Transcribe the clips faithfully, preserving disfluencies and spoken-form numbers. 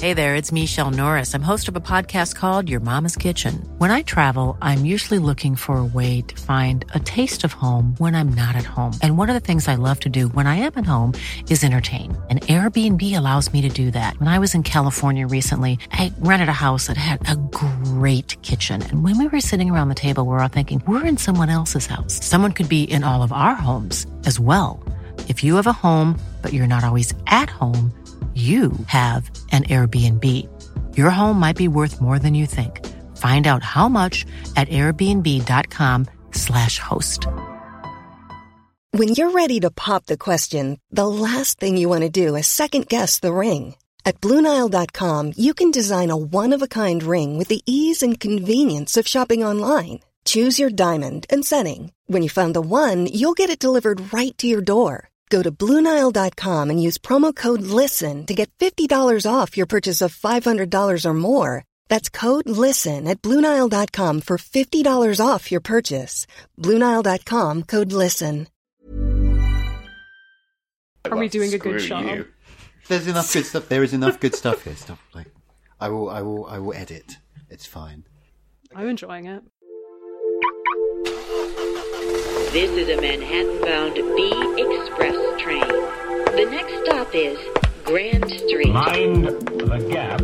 Hey there, it's Michelle Norris. I'm host of a podcast called Your Mama's Kitchen. When I travel, I'm usually looking for a way to find a taste of home when I'm not at home. And one of the things I love to do when I am at home is entertain. And Airbnb allows me to do that. When I was in California recently, I rented a house that had a great kitchen. And when we were sitting around the table, we were all thinking, we're in someone else's house. Someone could be in all of our homes as well. If you have a home, but you're not always at home, you have an Airbnb. Your home might be worth more than you think. Find out how much at airbnb.com slash host. When you're ready to pop the question, the last thing you want to do is second-guess the ring. At Blue Nile dot com, you can design a one-of-a-kind ring with the ease and convenience of shopping online. Choose your diamond and setting. When you find the one, you'll get it delivered right to your door. Go to Blue Nile dot com and use promo code LISTEN to get fifty dollars off your purchase of five hundred dollars or more. That's code LISTEN at Blue Nile dot com for fifty dollars off your purchase. Blue Nile dot com, code LISTEN. Are we doing a good job? You. There's enough good stuff. There is enough good stuff here. Stuff like I will, I will, I will edit. It's fine. I'm enjoying it. This is a Manhattan-bound B Express train. The next stop is Grand Street. Mind the gap.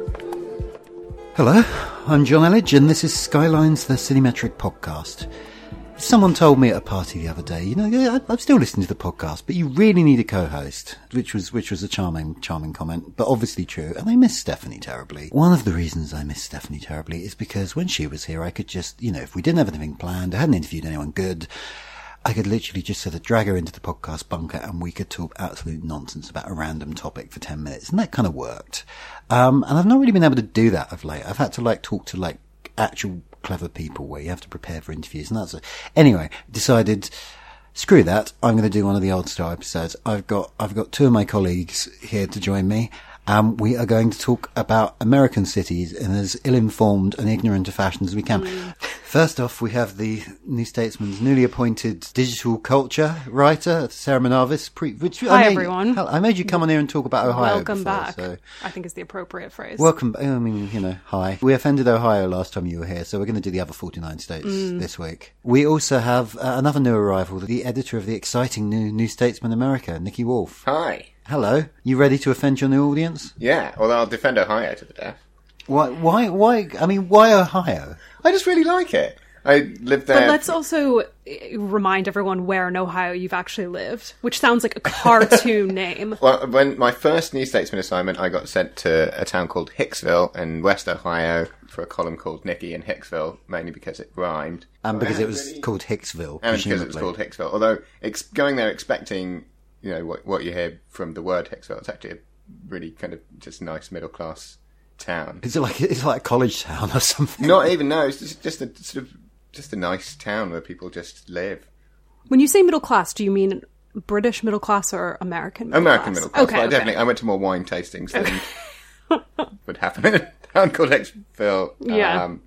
Hello, I'm John Elledge, and this is Skylines, the Cinemetric podcast. Someone told me at a party the other day, you know, I'm still listening to the podcast, but you really need a co-host, which was which was a charming, charming comment, but obviously true. And I miss Stephanie terribly. One of the reasons I miss Stephanie terribly is because when she was here, I could just, you know, if we didn't have anything planned, I hadn't interviewed anyone good, I could literally just sort of drag her into the podcast bunker and we could talk absolute nonsense about a random topic for ten minutes. And that kind of worked. Um, and I've not really been able to do that of late. I've had to like talk to like actual clever people where you have to prepare for interviews. And that's a, anyway, decided, screw that. I'm going to do one of the old style episodes. I've got, I've got two of my colleagues here to join me. Um, we are going to talk about American cities in as ill-informed and ignorant a fashion as we can. Mm. First off, we have the New Statesman's newly appointed digital culture writer, Sarah Manavis. Pre- which Hi, I made, everyone. I made you come on here and talk about Ohio. Welcome before, back, so. I think is the appropriate phrase. Welcome. I mean, you know, hi. We offended Ohio last time you were here, so we're going to do the other forty-nine states mm. this week. We also have uh, another new arrival, the editor of the exciting new New Statesman America, Nikki Wolf. Hi. Hello. You ready to offend your new audience? Yeah, although I'll defend Ohio to the death. Why, why, why, I mean, why Ohio? I just really like it. I lived there. But let's also remind everyone where in Ohio you've actually lived, which sounds like a cartoon name. Well, when my first New Statesman assignment, I got sent to a town called Hicksville in West Ohio for a column called Nicky in Hicksville, mainly because it rhymed. And because it was called Hicksville, And presumably. because it was called Hicksville. Although, ex- going there expecting, you know, what, what you hear from the word Hicksville, it's actually a really kind of just nice middle-class town. Is it like, it's like a college town or something? Not even, no, it's just, just a sort of, just a nice town where people just live. When you say middle class, do you mean British middle class or American middle American class? middle class. Okay, Well, I okay. definitely, I went to more wine tastings than would happen in a town called Hicksville. Yeah. Um,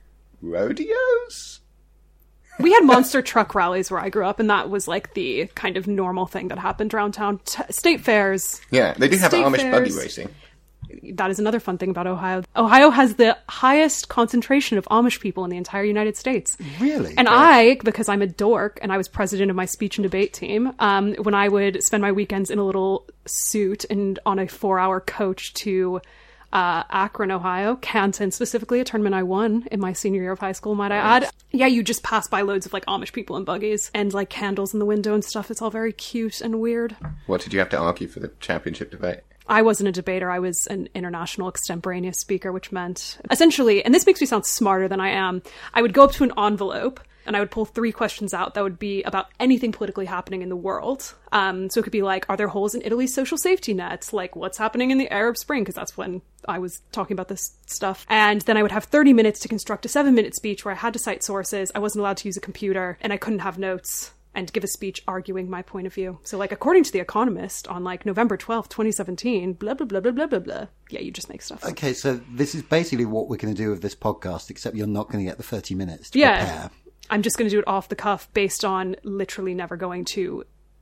rodeos? We had monster truck rallies where I grew up, and that was like the kind of normal thing that happened around town. T- state fairs. Yeah, they do have State Amish fairs. buggy racing. That is another fun thing about Ohio. Ohio has the highest concentration of Amish people in the entire United States. Really? And I, because I'm a dork and I was president of my speech and debate team, um, when I would spend my weekends in a little suit and on a four-hour coach to uh, Akron, Ohio, Canton specifically, a tournament I won in my senior year of high school, might I add. Yeah, you just pass by loads of like Amish people in buggies and like candles in the window and stuff. It's all very cute and weird. What did you have to argue for the championship debate? I wasn't a debater. I was an international extemporaneous speaker, which meant essentially, and this makes me sound smarter than I am, I would go up to an envelope and I would pull three questions out that would be about anything politically happening in the world. Um, so it could be like, are there holes in Italy's social safety nets? Like, what's happening in the Arab Spring? Because that's when I was talking about this stuff. And then I would have thirty minutes to construct a seven-minute speech where I had to cite sources. I wasn't allowed to use a computer and I couldn't have notes and give a speech arguing my point of view. So, like, according to The Economist, on, like, November twelfth, twenty seventeen, blah, blah, blah, blah, blah, blah, blah. Yeah, you just make stuff up. Okay, so this is basically what we're going to do with this podcast, except you're not going to get the thirty minutes to yeah, prepare. I'm just going to do it off the cuff based on literally never going to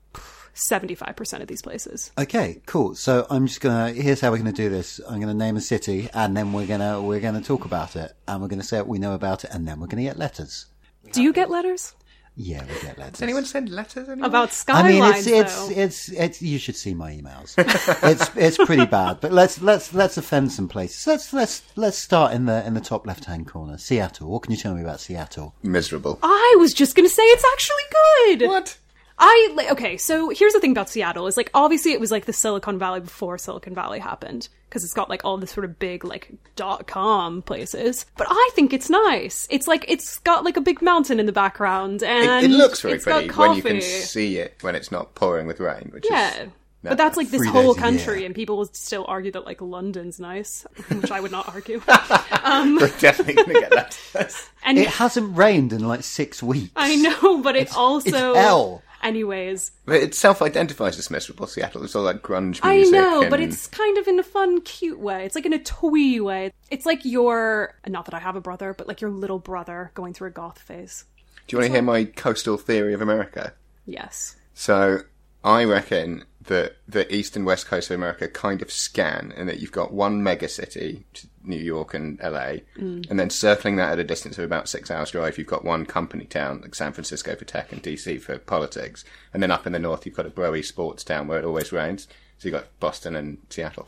seventy-five percent of these places. Okay, cool. So I'm just gonna. Here's how we're gonna do this. I'm gonna name a city, and then we're gonna we're gonna talk about it, and we're gonna say what we know about it, and then we're gonna get letters. Do you get letters? Yeah, we get letters. Does anyone send letters anymore? About I Skylines, mean, it's it's, though. it's it's you should see my emails. it's it's pretty bad. But let's let's let's offend some places. Let's let's let's start in the in the top left hand corner. Seattle. What can you tell me about Seattle? Miserable. I was just going to say it's actually good. What? I, like, okay, so here's the thing about Seattle is, like, obviously it was, like, the Silicon Valley before Silicon Valley happened, because it's got, like, all this sort of big, like, dot-com places. But I think it's nice. It's, like, it's got, like, a big mountain in the background, and It, it looks very it's got pretty when you can coffee. see it when it's not pouring with rain, which Yeah. is... But that's, like, this Three whole days a country, year. and people will still argue that, like, London's nice, which I would not argue. We're definitely going to get that. And It hasn't rained in like six weeks. I know, but it also... it's hell. Anyways. But it self-identifies as miserable, Seattle. It's all like grunge I music. know, and... but it's kind of in a fun, cute way. It's like in a twee way. It's like your, not that I have a brother, but like your little brother going through a goth phase. Do you want to hear my coastal theory of America? Yes. So, I reckon that the east and west coast of America kind of scan, and that you've got one mega city, New York and L A, mm. and then circling that at a distance of about six hours drive, you've got one company town, like San Francisco for tech and D C for politics, and then up in the north you've got a broy sports town where it always rains, so you've got Boston and Seattle.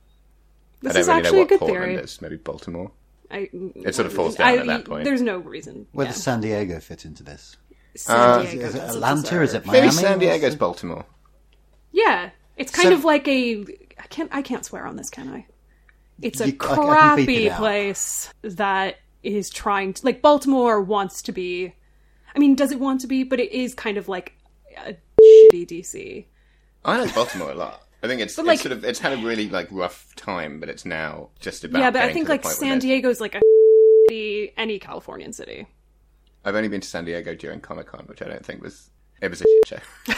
This I don't is really actually know a what good Portland theory. is, maybe Baltimore. I, It sort of falls down I, at that point. There's no reason. Where yeah. does San Diego fit into this? San Uh, Diego Is it doesn't Atlanta? deserve- Is it Miami? Maybe San Diego's Baltimore. Yeah. It's kind So- of like a... I can't, I can't swear on this, can I? It's a You- I- I can beep crappy it out. place that is trying to... Like, Baltimore wants to be... I mean, does it want to be? But it is kind of like a shitty D C. I like Baltimore a lot. I think it's, But, it's like- sort of it's had a really like rough time, but it's now just about. Yeah, but I getting think to the like point where San there's- Diego's like a shitty, any Californian city. I've only been to San Diego during Comic Con, which I don't think was it was a shit show.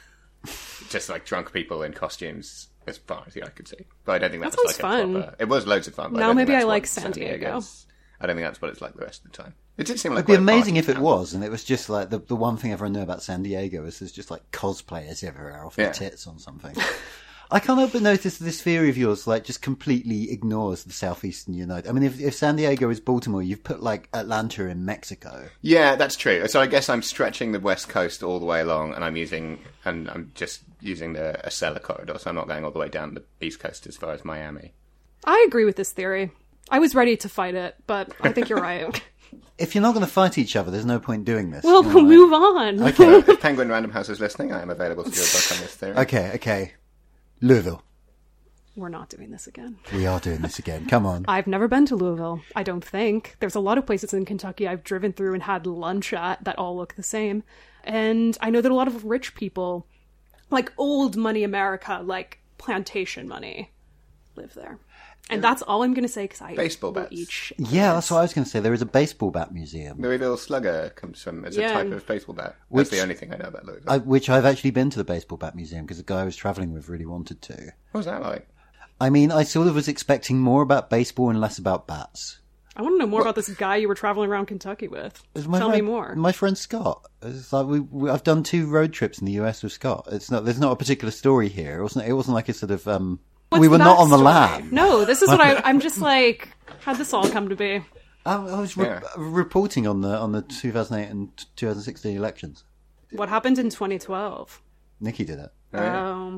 Just like drunk people in costumes, as far as the eye could see. But I don't think that, That was like sounds a fun. proper. It was loads of fun. But Now I don't maybe think that's I what like San Diego. Diego's- I don't think that's what it's like the rest of the time. It did seem like It'd be quite a amazing party if it town. was, and it was just like the the one thing everyone knew about San Diego is there's just like cosplayers everywhere off Yeah. their tits on something. I can't help but notice that this theory of yours like just completely ignores the southeastern United. I mean, if if San Diego is Baltimore, you've put like Atlanta in Mexico. Yeah, that's true. So I guess I'm stretching the west coast all the way along, and I'm using and I'm just using the Acela corridor, so I'm not going all the way down the east coast as far as Miami. I agree with this theory. I was ready to fight it, but I think you're right. If you're not going to fight each other, there's no point doing this. Well, you know we'll what I mean? move on. Okay, If Penguin Random House is listening, I am available to do a book on this theory. okay, okay. Louisville. We're not doing this again. We are doing this again. Come on. I've never been to Louisville, I don't think. There's a lot of places in Kentucky I've driven through and had lunch at that all look the same. And I know that a lot of rich people, like old money America, like plantation money, live there. And that's all I'm going to say because I Baseball will bats. eat shit. Yeah, that's what I was going to say. There is a baseball bat museum, Louisville Slugger comes from as a Yeah. type of baseball bat. Which- That's the only thing I know about Louisville. I, which I've actually been to the baseball bat museum because the guy I was travelling with really wanted to. What was that like? I mean, I sort of was expecting more about baseball and less about bats. I want to know more about this guy you were traveling around Kentucky with. It's my Tell friend, me more. My friend Scott. It's like we, we, I've done two road trips in the U S with Scott. It's not. There's not a particular story here. It wasn't. It wasn't like a sort of. Um, What's we were the not on the backstory? land. No, this is what I, I'm just like, how'd this all come to be? I, I was re- Yeah. reporting on the on the two thousand eight and two thousand sixteen elections. What happened in twenty twelve? Nikki did it. Oh, yeah. Um,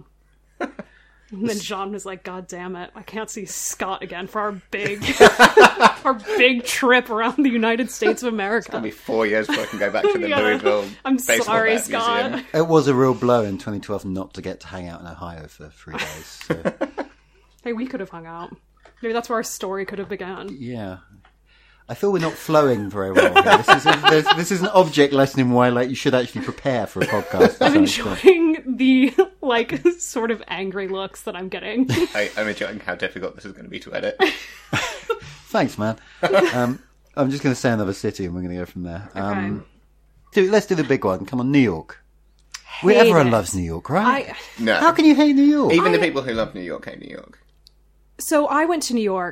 and then John was like, God damn it, I can't see Scott again for our big, our big trip around the United States of America. It'll be four years before I can go back to the Yeah. Louisville I'm Baseball sorry, Bat Scott. Museum. It was a real blow in twenty twelve not to get to hang out in Ohio for three days. So, Hey, we could have hung out. Maybe that's where our story could have begun. yeah. I feel we're not flowing very well here. This is, a, this, this is an object lesson in why like you should actually prepare for a podcast. I'm to some extent. enjoying the, like, sort of angry looks that I'm getting. I, I'm enjoying how difficult this is going to be to edit. Thanks, man. Um, I'm just going to say another city and we're going to go from there. Um, Okay. do, let's do the big one. Come on, New York. We, Hate everyone it. loves New York, right? I, No. How can you hate New York? Even the people who love New York hate New York. so I went to New York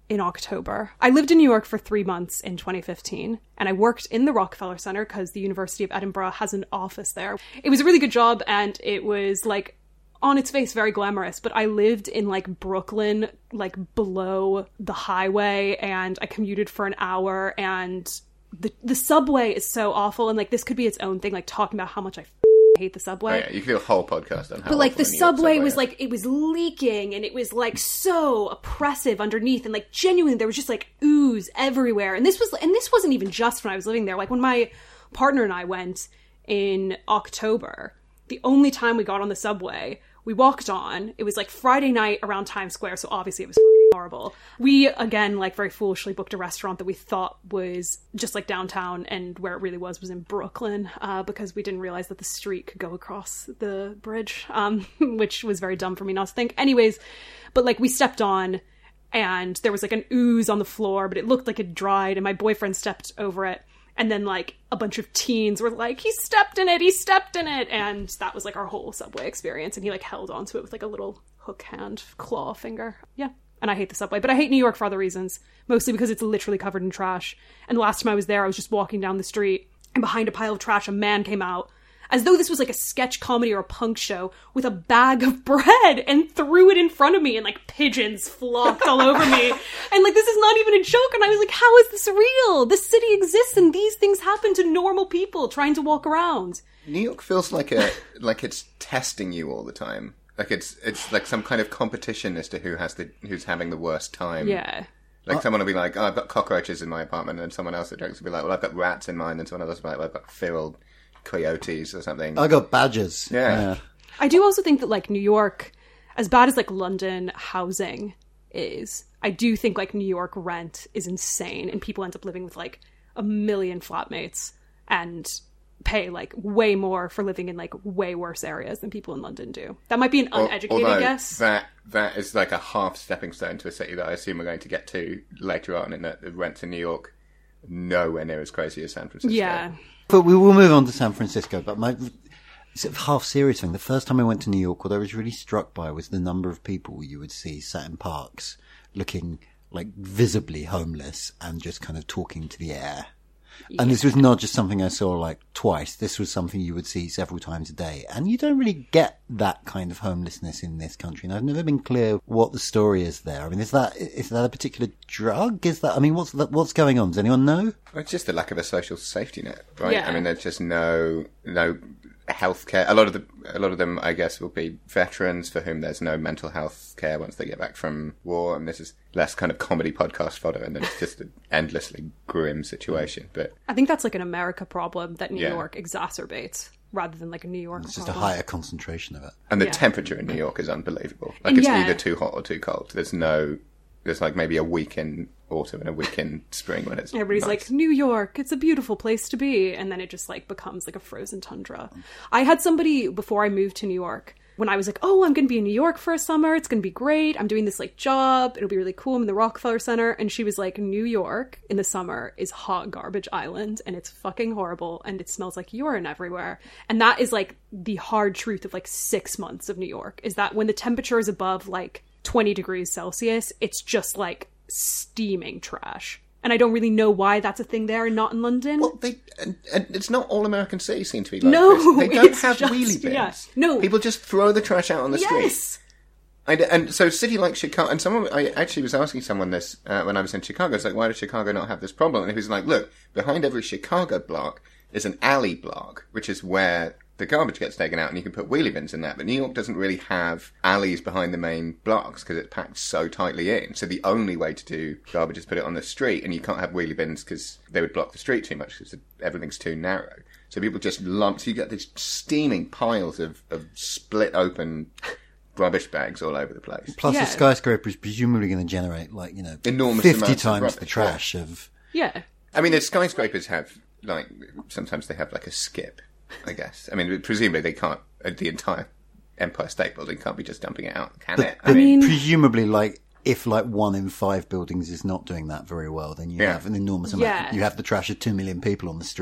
in October. I lived in New York for three months in twenty fifteen, and I worked in the Rockefeller Center because the University of Edinburgh has an office there. It was a really good job, and it was like on its face very glamorous, but I lived in like Brooklyn, like below the highway, and I commuted for an hour, and the the subway is so awful, and like this could be its own thing, like talking about how much I f- hate the subway. Oh, yeah, you could do a whole podcast on how. But like the awful New York subway was is. like, it was leaking, and it was like so oppressive underneath, and like genuinely there was just like ooze everywhere. And this was, and this wasn't even just when I was living there. Like when my partner and I went in October, the only time we got on the subway, we walked on, it was like Friday night around Times Square, so obviously it was horrible. We, again, like very foolishly booked a restaurant that we thought was just like downtown, and where it really was was in Brooklyn, uh, because we didn't realize that the street could go across the bridge, um, which was very dumb for me not to think. Anyways, but like we stepped on, and there was like an ooze on the floor, but it looked like it dried, and my boyfriend stepped over it. And then, like, a bunch of teens were like, he stepped in it, he stepped in it. And that was, like, our whole subway experience. And he, like, held onto it with, like, a little hook hand, claw finger. Yeah. And I hate the subway. But I hate New York for other reasons. Mostly because it's literally covered in trash. And the last time I was there, I was just walking down the street. And behind a pile of trash, a man came out, as though this was, like, a sketch comedy or a punk show, with a bag of bread and threw it in front of me. And, like, pigeons flocked all over me. And, like, this is not even a joke. And I was like, how is this real? This city exists, and these things happen to normal people trying to walk around. New York feels like a like it's testing you all the time. Like it's it's like some kind of competition as to who has the who's having the worst time. Yeah. Like someone will be like, oh, I've got cockroaches in my apartment, and someone else at jokes will be like, well, I've got rats in mine, and someone else will be like, well, I've got feral coyotes or something. I got badgers. Yeah. yeah. I do also think that, like, New York, as bad as, like, London housing is, I do think, like, New York rent is insane, and people end up living with, like, a million flatmates and pay, like, way more for living in, like, way worse areas than people in London do. That might be an uneducated Although guess. That, that is, like, a half stepping stone to a city that I assume we're going to get to later on, in that the rents in New York nowhere near as crazy as San Francisco. Yeah. But we will move on to San Francisco. But my sort of half serious thing, the first time I went to New York, what I was really struck by was the number of people you would see sat in parks looking like visibly homeless and just kind of talking to the air. Yeah. And this was not just something I saw like twice. This was something you would see several times a day. And you don't really get that kind of homelessness in this country. And I've never been clear what the story is there. I mean, is that is that a particular drug? Is that, I mean, what's that, what's going on? Does anyone know? Well, it's just the lack of a social safety net, right? Yeah. I mean, there's just no no healthcare. A lot of the a lot of them, I guess, will be veterans for whom there's no mental health care once they get back from war. And this is less kind of comedy podcast fodder, and it's just an endlessly grim situation. But I think that's like an America problem that New Yeah. York exacerbates rather than like a New York It's just a problem. higher concentration of it. and the Yeah. temperature in New York is unbelievable. Like it's Yeah. either too hot or too cold. There's no. There's like maybe a week in autumn and a week in spring when it's Everybody's nice. like, New York, it's a beautiful place to be. And then it just like becomes like a frozen tundra. I had somebody before I moved to New York, when I was like, oh, I'm going to be in New York for a summer. It's going to be great. I'm doing this like job. It'll be really cool. I'm in the Rockefeller Center. And she was like, New York in the summer is hot garbage island, and it's fucking horrible, and it smells like urine everywhere. And that is like the hard truth of like six months of New York, is that when the temperature is above like twenty degrees Celsius, it's just like steaming trash. And I don't really know why that's a thing there and not in London. Well, they, and, and it's not all American cities seem to be like No, this. They don't it's have just- wheelie bins. yeah. No. People just throw the trash out on the street. Yes. And, and so, a city like Chicago, and someone, I actually was asking someone this uh, when I was in Chicago. It's like, why does Chicago not have this problem? And he was like, look, behind every Chicago block is an alley block, which is where the garbage gets taken out, and you can put wheelie bins in that. But New York doesn't really have alleys behind the main blocks because it's packed so tightly in. So the only way to do garbage is put it on the street, and you can't have wheelie bins because they would block the street too much because everything's too narrow. So people just lump. So you get these steaming piles of, of split open rubbish bags all over the place. Plus, Yeah. the skyscraper is presumably going to generate, like, you know, Enormous fifty amounts of times rubbish, the trash of. Yeah. I mean, the skyscrapers have, like, sometimes they have, like, a skip, I guess. I mean, presumably they can't, uh, the entire Empire State Building can't be just dumping it out, can it? But mean- presumably, like, if like one in five buildings is not doing that very well, then you Yeah. have an enormous amount. Yeah. You have the trash of two million people on the street.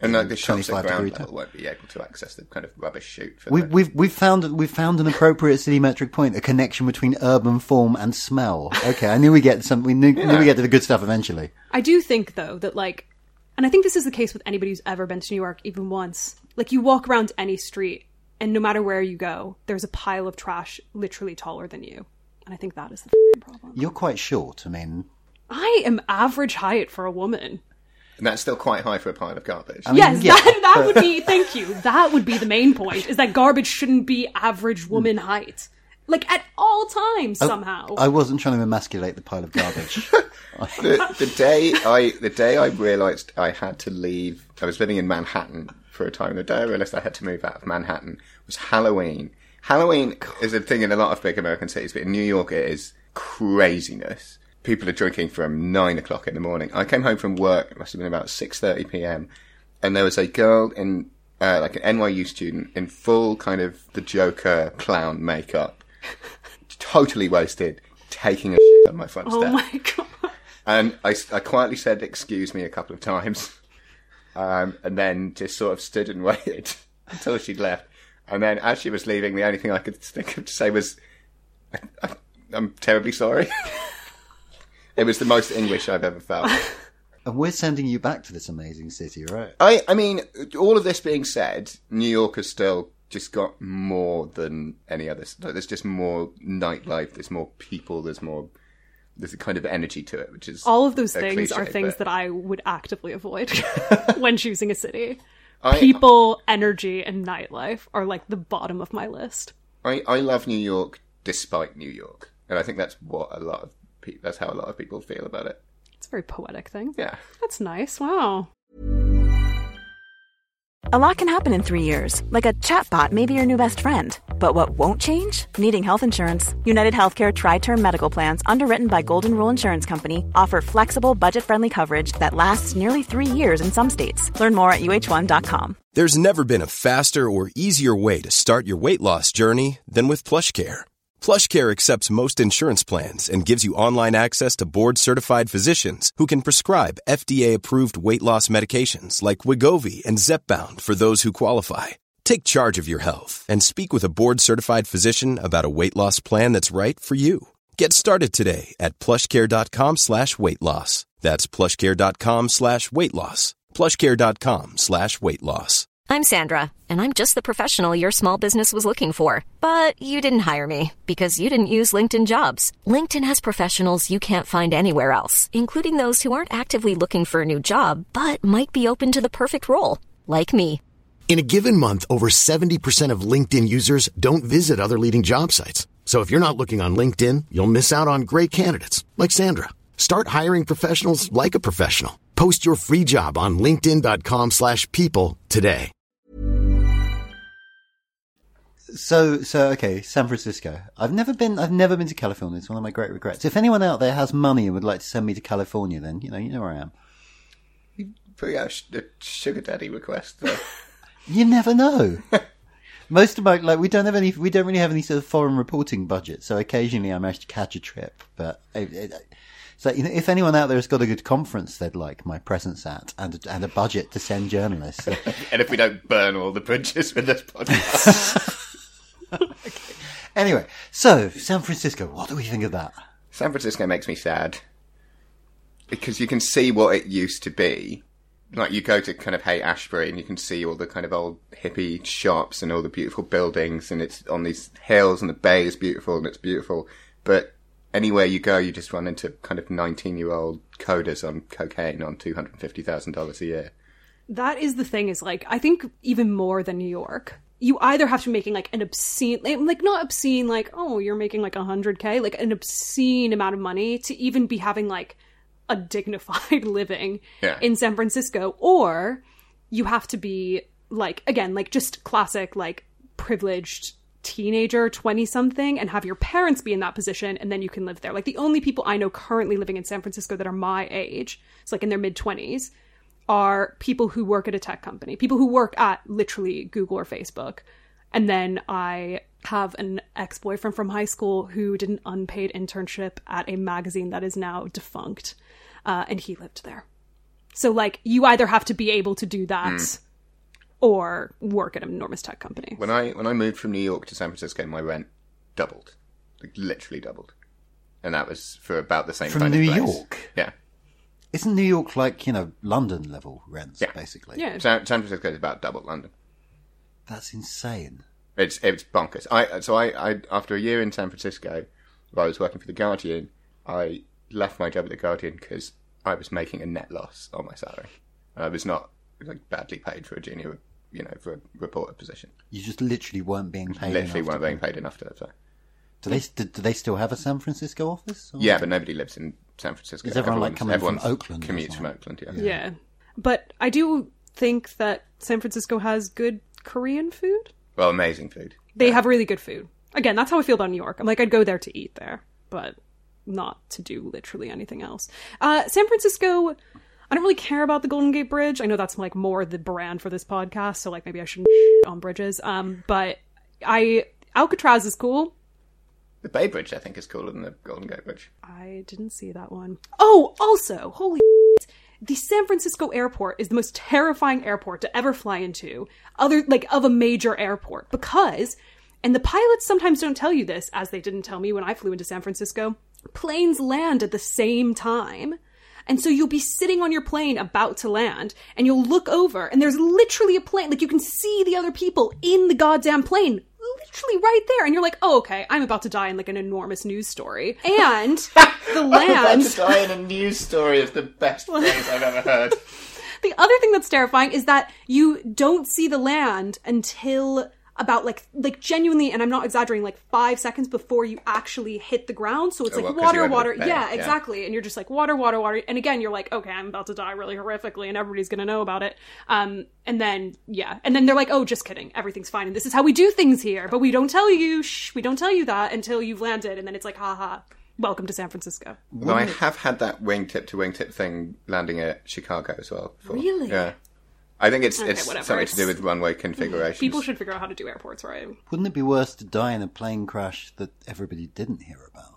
And like the shops at twenty-five ground degree level won't be able to access the kind of rubbish chute. For We've, the... we've, we've found, we've found an appropriate citymetric point, a connection between urban form and smell. Okay, I knew we get some, we knew, Yeah. knew we get to the good stuff eventually. I do think, though, that, like, and I think this is the case with anybody who's ever been to New York, even once. Like, you walk around any street, and no matter where you go, there's a pile of trash literally taller than you. And I think that is the f***ing problem. You're quite short, I mean... I am average height for a woman. And that's still quite high for a pile of garbage. I mean, Yes, yeah, that, that but- would be, thank you, that would be the main point, is that garbage shouldn't be average woman height. Like, at all times, somehow. I wasn't trying to emasculate the pile of garbage. the, the day I the day I realised I had to leave, I was living in Manhattan for a time. The day I realised I had to move out of Manhattan was Halloween. Halloween is a thing in a lot of big American cities, but in New York it is craziness. People are drinking from nine o'clock in the morning. I came home from work, it must have been about six thirty p.m, and there was a girl in, uh, like an N Y U student, in full kind of the Joker clown makeup, totally wasted, taking a shit on my front Oh step. my god. And I, I quietly said, excuse me, a couple of times, um, and then just sort of stood and waited until she'd left. And then as she was leaving, the only thing I could think of to say was, I, I, I'm terribly sorry. It was the most English I've ever felt. And we're sending you back to this amazing city, right? I, I mean, all of this being said, New York has still just got more than any other. There's just more nightlife, there's more people, there's more, there's a kind of energy to it, which is All of those a things cliche, are things but that I would actively avoid when choosing a city. I- People, energy, and nightlife are like the bottom of my list. I, I love New York despite New York, and I think that's what a lot of pe- that's how a lot of people feel about it. It's a very poetic thing. Yeah. That's nice. Wow. A lot can happen in three years, like a chatbot may be your new best friend. But what won't change? Needing health insurance. United Healthcare Tri-Term Medical Plans, underwritten by Golden Rule Insurance Company, offer flexible, budget-friendly coverage that lasts nearly three years in some states. Learn more at U H one dot com. There's never been a faster or easier way to start your weight loss journey than with PlushCare. PlushCare accepts most insurance plans and gives you online access to board-certified physicians who can prescribe F D A-approved weight loss medications like Wegovy and Zepbound for those who qualify. Take charge of your health and speak with a board-certified physician about a weight loss plan that's right for you. Get started today at plushcare.com slash weight loss. That's plushcare.com slash weight loss. plushcare.com slash weight loss. I'm Sandra, and I'm just the professional your small business was looking for. But you didn't hire me because you didn't use LinkedIn Jobs. LinkedIn has professionals you can't find anywhere else, including those who aren't actively looking for a new job, but might be open to the perfect role, like me. In a given month, over seventy percent of LinkedIn users don't visit other leading job sites. So if you're not looking on LinkedIn, you'll miss out on great candidates like Sandra. Start hiring professionals like a professional. Post your free job on linkedin.com slash people today. So, so okay, San Francisco. I've never been. I've never been to California. It's one of my great regrets. If anyone out there has money and would like to send me to California, then you know, you know where I am. Put out a sugar daddy request, though. You never know. Most of my like, we don't have any. We don't really have any sort of foreign reporting budget. So occasionally, I manage to catch a trip. But it, it, so, you know, if anyone out there has got a good conference they'd like my presence at, and and a budget to send journalists, And if we don't burn all the bridges with this podcast. okay. Anyway, so San Francisco, what do we think of that? San Francisco makes me sad because you can see what it used to be. Like, you go to kind of Haight-Ashbury and you can see all the kind of old hippie shops and all the beautiful buildings, and it's on these hills and the bay is beautiful and it's beautiful. But anywhere you go, you just run into kind of nineteen-year-old coders on cocaine on two hundred fifty thousand dollars a year. That is the thing, is like, I think even more than New York, you either have to be making like an obscene, like not obscene, like, oh, you're making like one hundred K, like an obscene amount of money to even be having like a dignified living yeah. in San Francisco, or you have to be like, again, like just classic, like privileged teenager, twenty something, and have your parents be in that position, and then you can live there. Like, the only people I know currently living in San Francisco that are my age, it's like in their mid twenties, are people who work at a tech company, people who work at literally Google or Facebook. And then I have an ex-boyfriend from high school who did an unpaid internship at a magazine that is now defunct. Uh, and he lived there. So, like, you either have to be able to do that mm. or work at an enormous tech company. When I when I moved from New York to San Francisco, my rent doubled. Like, literally doubled. And that was for about the same from kind New of place. York? Yeah. Isn't New York like, you know, London level rents, yeah. basically? Yeah. San, San Francisco is about double London. That's insane. It's it's bonkers. I So I, I after a year in San Francisco, where I was working for The Guardian, I left my job at The Guardian because I was making a net loss on my salary. I was not like badly paid for a junior, you know, for a reporter position. You just literally weren't being paid Literally enough weren't to being paid enough to live there. Do they, do, do they still have a San Francisco office? Or? Yeah, but nobody lives in San Francisco. Is everyone like coming from everyone Oakland? Commutes from Oakland, yeah. yeah. Yeah. But I do think that San Francisco has good Korean food. Well, amazing food. They yeah. have really good food. Again, that's how I feel about New York. I'm like, I'd go there to eat there, but not to do literally anything else. Uh, San Francisco, I don't really care about the Golden Gate Bridge. I know that's like more the brand for this podcast, so like maybe I shouldn't shit on bridges. Um, but I Alcatraz is cool. The Bay Bridge, I think, is cooler than the Golden Gate Bridge. I didn't see that one. Oh, also, holy shit, the San Francisco airport is the most terrifying airport to ever fly into, other like of a major airport, because, and the pilots sometimes don't tell you this, as they didn't tell me when I flew into San Francisco, planes land at the same time. And so you'll be sitting on your plane about to land, and you'll look over, and there's literally a plane, like you can see the other people in the goddamn plane, literally right there, and you're like, oh, okay, I'm about to die in like an enormous news story. And the land... I'm about to die in a news story is the best phrase I've ever heard. The other thing that's terrifying is that you don't see the land until about like like genuinely, and I'm not exaggerating, like five seconds before you actually hit the ground. So it's oh, like well, water, water. Yeah, yeah, exactly. And you're just like water, water, water. And again, you're like, okay, I'm about to die really horrifically, and everybody's gonna know about it. Um, and then yeah, and then they're like, oh, just kidding, everything's fine, and this is how we do things here. But we don't tell you, shh, we don't tell you that until you've landed, and then it's like, haha, welcome to San Francisco. Well, I have had that wingtip to wingtip thing landing at Chicago as well. Before. Really? Yeah. I think it's Okay, it's whatever. something It's- to do with runway configurations. People should figure out how to do airports, right? Wouldn't it be worse to die in a plane crash that everybody didn't hear about?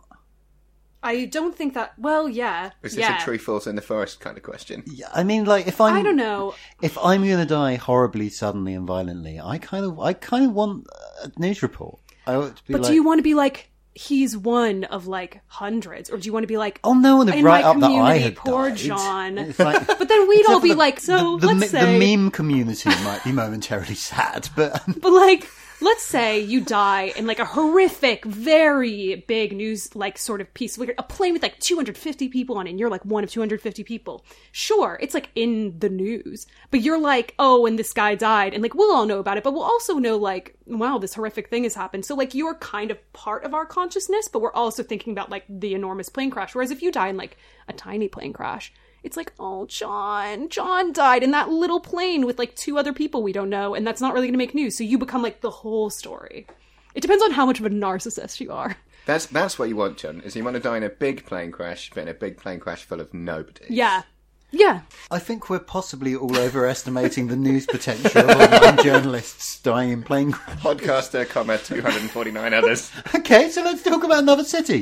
I don't think that. Well, yeah, Is this yeah. a tree falls in the forest kind of question? Yeah, I mean, like if I'm, I don't know. If I'm going to die horribly, suddenly, and violently, I kind of, I kind of want a news report. I want to be But like, do you want to be like, he's one of like hundreds, or do you want to be like, oh no, and in write my up that I community, had poor died. John. It's like- But then we'd except all for be the- like, so the, the, let's the say, meme community might be momentarily sad, but but like, let's say you die in like a horrific, very big news, like sort of piece, like a plane with like two hundred fifty people on it, and you're like one of two hundred fifty people. Sure, it's like in the news, but you're like, oh, and this guy died, and like we'll all know about it, but we'll also know like, wow, this horrific thing has happened. So like you're kind of part of our consciousness, but we're also thinking about like the enormous plane crash. Whereas if you die in like a tiny plane crash, it's like, oh, John, John died in that little plane with like two other people we don't know, and that's not really going to make news. So you become like the whole story. It depends on how much of a narcissist you are. That's that's what you want, John. Is you want to die in a big plane crash, but in a big plane crash full of nobody. Yeah. Yeah. I think we're possibly all overestimating the news potential of online journalists dying in plane crashes. Podcaster, comma, two hundred forty-nine others. Okay, so let's talk about another city.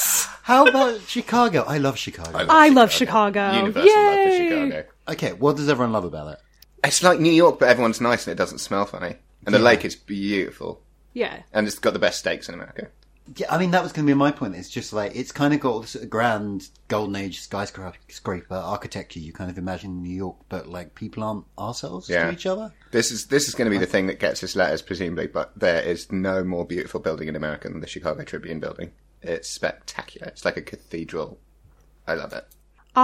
How about Chicago? I love Chicago. I love I love Chicago. Universal love for Yay! Chicago. Okay, what does everyone love about it? It's like New York, but everyone's nice and it doesn't smell funny. And the Yeah. lake is beautiful. Yeah. And it's got the best steaks in America. Yeah, I mean, that was going to be my point. It's just like, it's kind of got this sort of grand golden age skyscraper architecture you kind of imagine in New York, but like people aren't arseholes Yeah. to each other. This is this is going to be the thing that gets us letters, presumably, but there is no more beautiful building in America than the Chicago Tribune building. It's spectacular. It's like a cathedral. I love it.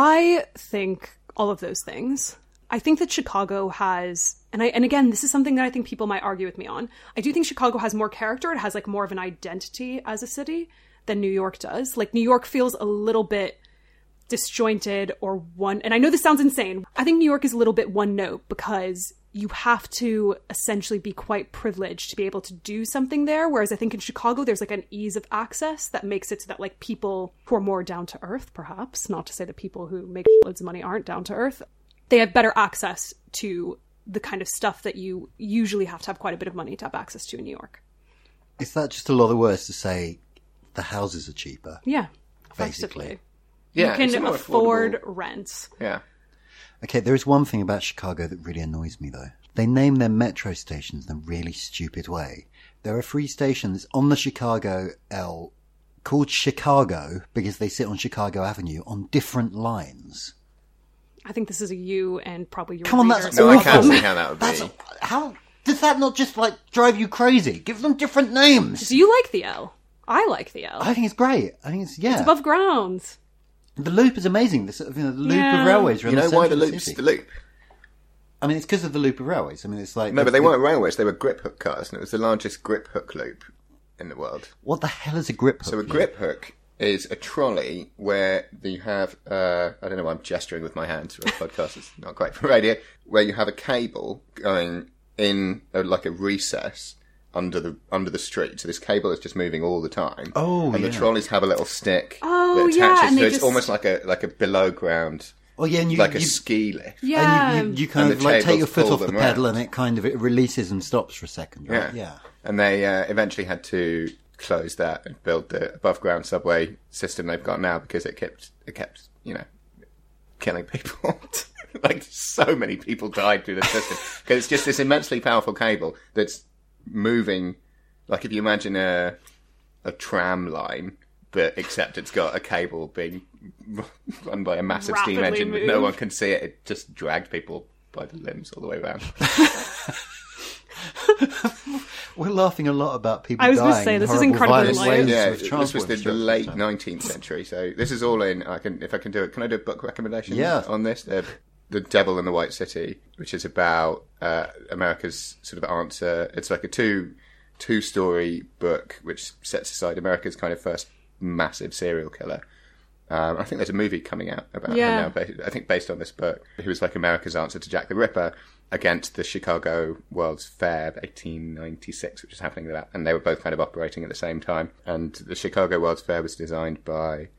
I think all of those things. I think that Chicago has, and I and again, this is something that I think people might argue with me on. I do think Chicago has more character. It has like more of an identity as a city than New York does. Like New York feels a little bit disjointed or one, and I know this sounds insane. I think New York is a little bit one note because you have to essentially be quite privileged to be able to do something there. Whereas I think in Chicago, there's like an ease of access that makes it so that like people who are more down to earth, perhaps, not to say that people who make loads of money aren't down to earth, they have better access to the kind of stuff that you usually have to have quite a bit of money to have access to in New York. Is that just a lot of words to say the houses are cheaper? Yeah, basically. effectively. Yeah, you it's can more afford affordable. rents. Yeah. Okay, there is one thing about Chicago that really annoys me, though. They name their metro stations in a really stupid way. There are three stations on the Chicago L called Chicago because they sit on Chicago Avenue on different lines. I think this is a you and probably your Come on, readers. that's No, I can't awful. see how that would That's, be. how does that not just like drive you crazy? Give them different names. Do you like the L? I like the L. I think it's great. I think it's yeah. It's above ground. The Loop is amazing. The sort of you know, the Loop Yeah. of railways. You know why the Loop's the Loop? I mean, it's because of the Loop of railways. I mean, it's like No, but they it- weren't railways. They were grip hook cars, and it was the largest grip hook loop in the world. What the hell is a grip hook? So a loop? grip hook is a trolley where you have, uh, I don't know why I'm gesturing with my hands for a podcast, it's not great for radio, where you have a cable going in a, like a recess under the under the street. So this cable is just moving all the time. Oh, And the yeah. trolleys have a little stick Oh, that attaches, yeah, and so they it's just- almost like a like a below ground, Oh yeah, and you like a you, ski lift. Yeah. and you, you kind And of the like take cables your foot pull off the them pedal, round. and it kind of it releases and stops for a second. Right? Yeah. Yeah. And they uh, eventually had to close that and build the above ground subway system they've got now because it kept it kept you know killing people. Like so many people died through the system because it's just this immensely powerful cable that's moving. Like if you imagine a a tram line, but except it's got a cable being run by a massive steam Rapidly engine, but no moved. one can see it. It just dragged people by the limbs all the way around. We're laughing a lot about people I was dying. gonna say, in this is horrible, incredibly violent light. ways Yeah, with this transport was the, the disruption. late nineteenth century. So this is all in. I can, if I can do it. Can I do a book recommendation? Yeah. On this, the, the Devil in the White City, which is about uh, America's sort of answer. It's like a two two story book which sets aside America's kind of first massive serial killer. Um, I think there's a movie coming out about Yeah. him now. Based, I think based on this book, who was like America's answer to Jack the Ripper against the Chicago World's Fair of eighteen ninety-six, which is happening there, and they were both kind of operating at the same time. And the Chicago World's Fair was designed by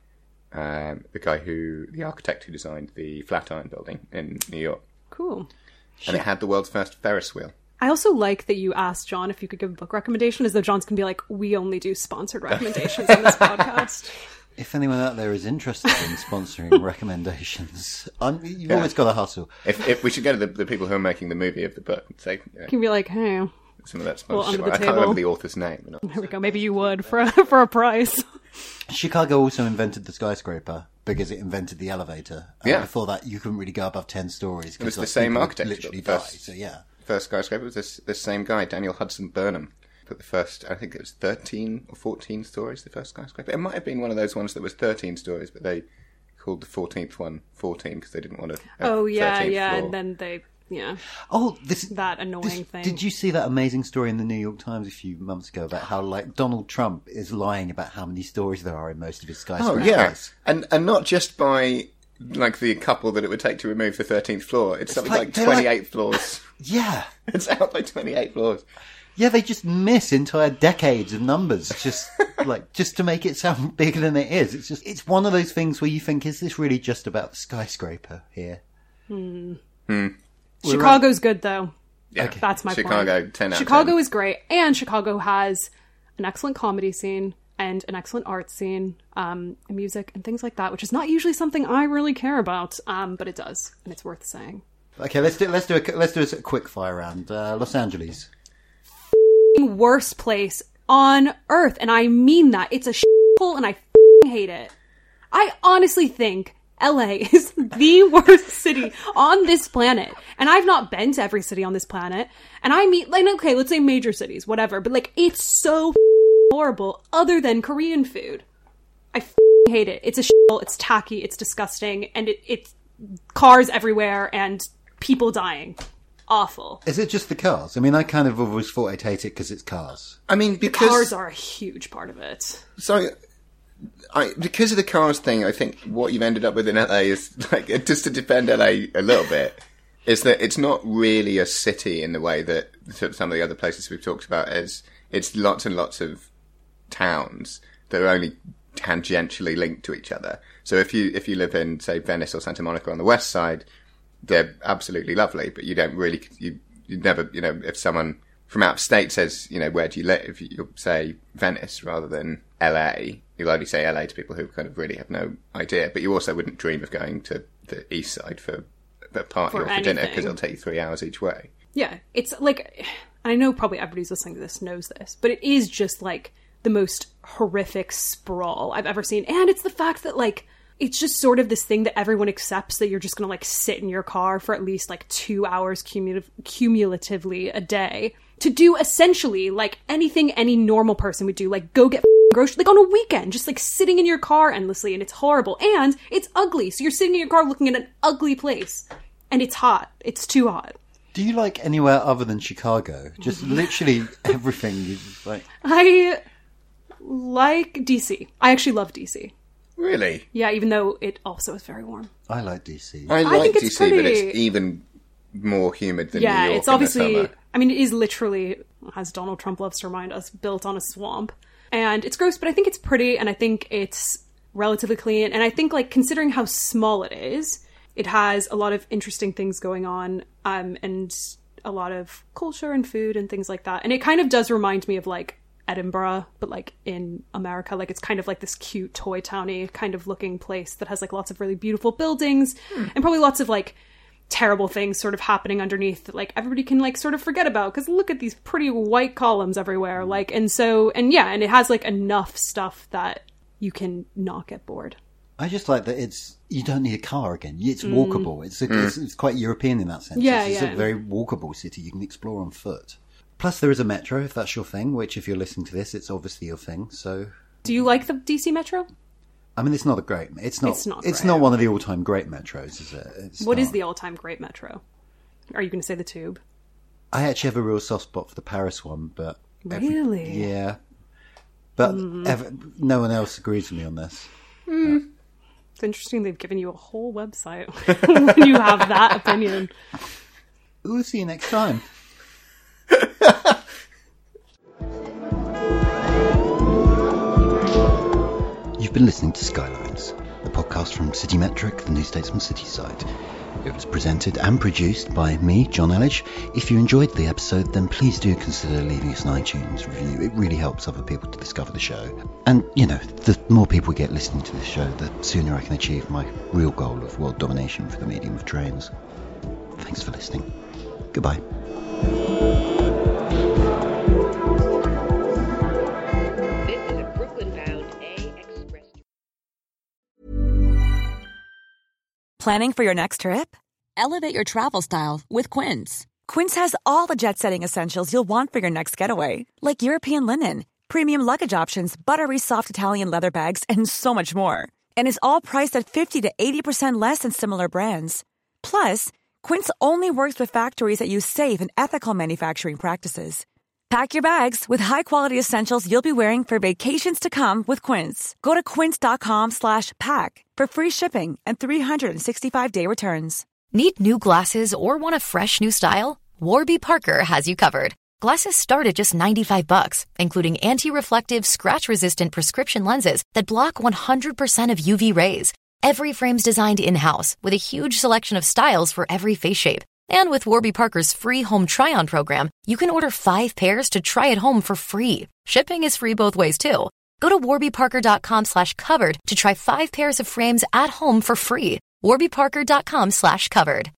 um, the guy who, the architect who designed the Flatiron Building in New York, Cool. and it had the world's first Ferris wheel. I also like that you asked John if you could give a book recommendation, as though John's going to be like, we only do sponsored recommendations on this podcast. If anyone out there is interested in sponsoring recommendations, I'm, you've Yeah. always got to hustle. If, if we should go to the, the people who are making the movie of the book and say, you know, You can be like, hey, some of that Well, sponsorship. under the I can't table. remember the author's name. You know. there we go. Maybe you would for a, for a price. Chicago also invented the skyscraper because it invented the elevator. And Yeah. Before that, you couldn't really go above ten stories. It was 'cause, the like, same people would architect who literally built die. the first- So yeah. First skyscraper was this this same guy, Daniel Hudson Burnham. Put the first, I think it was thirteen or fourteen stories, the first skyscraper. It might have been one of those ones that was thirteen stories, but they called the fourteenth one fourteen because they didn't want to. Oh, yeah, thirteenth yeah. floor. And then they, yeah. Oh, this That annoying this- thing. Did you see that amazing story in the New York Times a few months ago about how like Donald Trump is lying about how many stories there are in most of his Oh skyscrapers? yeah, and and not just by like the couple that it would take to remove the thirteenth floor. It's, something like- like, they're like- twenty-eight floors. Yeah. It's out by twenty-eight floors. Yeah, they just miss entire decades of numbers just like just to make it sound bigger than it is. It's just it's one of those things where you think, is this really just about the skyscraper here? Hmm. Hmm. We're Chicago's good, though. Yeah, Okay. That's my Chicago, point. ten out of Chicago ten. is great, and Chicago has an excellent comedy scene and an excellent art scene, um, and music and things like that, which is not usually something I really care about, um, but it does, and it's worth saying. Okay, let's do let's do a let's do a quick fire round. Uh, Los Angeles. Worst place on earth, and I mean that. It's a shithole, and I f***ing hate it. I honestly think L A is the worst city on this planet, and I've not been to every city on this planet. And I mean, like, okay, let's say major cities, whatever, but like, it's so f***ing horrible. Other than Korean food, I f***ing hate it. It's a shithole. It's tacky. It's disgusting, and it, it's cars everywhere and people dying. Awful. Is it just the cars? I mean, I kind of always thought I'd hate it because it's cars. I mean, because Cars are a huge part of it. So, I because of the cars thing, I think what you've ended up with in L A is, like, just to defend L A a little bit, is that it's not really a city in the way that some of the other places we've talked about is. It's lots and lots of towns that are only tangentially linked to each other. So if you if you live in, say, Venice or Santa Monica on the west side, they're absolutely lovely, but you don't really, you you never, you know, if someone from out of state says, you know, where do you live? You'll say Venice rather than L A. You'll only say L A to people who kind of really have no idea, but you also wouldn't dream of going to the east side for a party For or for dinner anything. because it'll take you three hours each way. Yeah, it's like, I know probably everybody's listening to this knows this, but it is just like the most horrific sprawl I've ever seen. And it's the fact that like, it's just sort of this thing that everyone accepts, that you're just going to like sit in your car for at least like two hours cumulative, cumulatively a day to do essentially like anything any normal person would do, like go get groceries, like on a weekend, just like sitting in your car endlessly. And it's horrible. And it's ugly. So you're sitting in your car looking at an ugly place and it's hot. It's too hot. Do you like anywhere other than Chicago? Just literally everything you just like. I like D C. I actually love D C. Really? Yeah, even though it also is very warm. I like D C. I I like think it's D C, pretty- but it's even more humid than Yeah, New York it's in obviously, the summer. I mean, it is literally, as Donald Trump loves to remind us, built on a swamp. And it's gross, but I think it's pretty, and I think it's relatively clean. And I think, like, considering how small it is, it has a lot of interesting things going on, um, and a lot of culture and food and things like that. And it kind of does remind me of, like, Edinburgh, but like in America. Like it's kind of like this cute toy towny kind of looking place that has like lots of really beautiful buildings hmm. and probably lots of like terrible things sort of happening underneath that like everybody can like sort of forget about, because look at these pretty white columns everywhere. Like, and so, and yeah, and it has like enough stuff that you can not get bored. I just like that it's, you don't need a car again. It's walkable. Mm. It's, a, mm. it's it's quite European in that sense. Yeah, it's, it's yeah. a very walkable city. You can explore on foot. Plus, there is a metro, if that's your thing, which, if you're listening to this, it's obviously your thing, so... Do you like the D C Metro? I mean, it's not a great... It's not It's not, it's not one of the all-time great metros, is it? It's what not. is the all-time great metro? Are you going to say the Tube? I actually have a real soft spot for the Paris one, but... Really? Every, yeah. But mm. ever, no one else agrees with me on this. Mm. Uh, it's interesting they've given you a whole website when you have that opinion. We'll see you next time. You've been listening to Skylines, the podcast from City Metric, the New Statesman City site. It was presented and produced by me, John Elledge. If you enjoyed the episode, then please do consider leaving us an iTunes review. It really helps other people to discover the show. And, you know, the more people get listening to this show, the sooner I can achieve my real goal of world domination for the medium of trains. Thanks for listening. Goodbye. This is a Brooklyn-bound A Express. Planning for your next trip? Elevate your travel style with Quince. Quince has all the jet-setting essentials you'll want for your next getaway, like European linen, premium luggage options, buttery soft Italian leather bags, and so much more. And is all priced at fifty to eighty percent less than similar brands. Plus, Quince only works with factories that use safe and ethical manufacturing practices. Pack your bags with high-quality essentials you'll be wearing for vacations to come with Quince. Go to quince.com slash pack for free shipping and three sixty-five day returns. Need new glasses or want a fresh new style? Warby Parker has you covered. Glasses start at just ninety-five bucks, including anti-reflective, scratch-resistant prescription lenses that block one hundred percent of U V rays. Every frame's designed in-house with a huge selection of styles for every face shape. And with Warby Parker's free home try-on program, you can order five pairs to try at home for free. Shipping is free both ways, too. Go to warbyparker.com slash covered to try five pairs of frames at home for free. warbyparker.com slash covered.